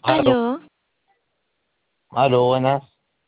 Aló, Aló, aló, buenas.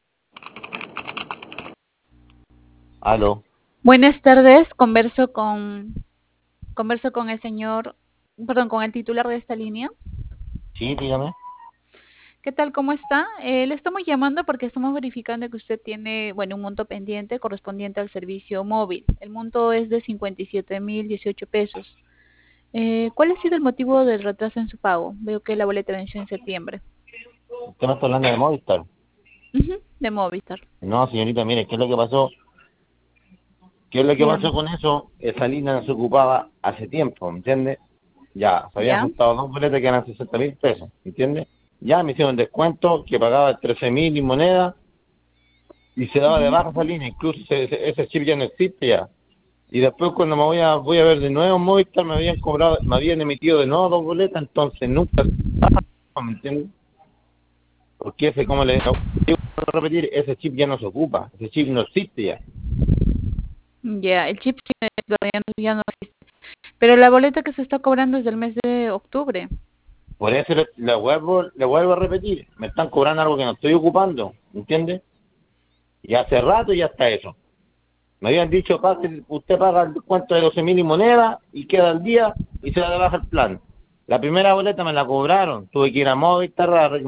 Aló, buenas tardes. Converso con el señor, perdón, con el titular de esta línea. sí, dígame. ¿Qué tal? ¿Cómo está? Le estamos llamando porque estamos verificando que usted tiene, bueno, un monto pendiente correspondiente al servicio móvil. El monto es de 57.018 pesos. ¿Cuál ha sido el motivo del retraso en su pago? Veo que la boleta venció en septiembre. Usted me está hablando de Movistar. Ujú, de Movistar. No, señorita, mire, ¿qué es lo que pasó? ¿Qué es lo que Dígame. pasó con eso? Esa línea no se ocupaba hace tiempo, ¿me entiende? Ya, se habían ¿Ya? juntado dos boletas que eran 60.000 pesos, ¿me entiende? Ya me hicieron descuento que pagaba 13.000 y moneda y se daba de Ujú. baja esa línea, incluso ese chip ya no existe ya. Y después cuando voy a ver de nuevo Movistar me habían cobrado, me habían emitido de nuevo dos boletas, entonces nunca, ¿me entiende? Porque ese, como le digo, repetir, ese chip ya no se ocupa, ese chip no existe ya. Ya, el chip sí, ya no existe. Pero la boleta que se está cobrando es del mes de octubre. Por eso le vuelvo a repetir, me están cobrando algo que no estoy ocupando, ¿entiende? Y hace rato ya está eso. Me habían dicho, usted paga el descuento de 12.000 y moneda y queda al día y se da de baja el plan. La primera boleta me la cobraron, tuve que ir a Movistar a